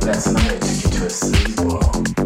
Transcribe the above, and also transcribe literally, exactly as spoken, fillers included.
Last night I took you to a sleep world.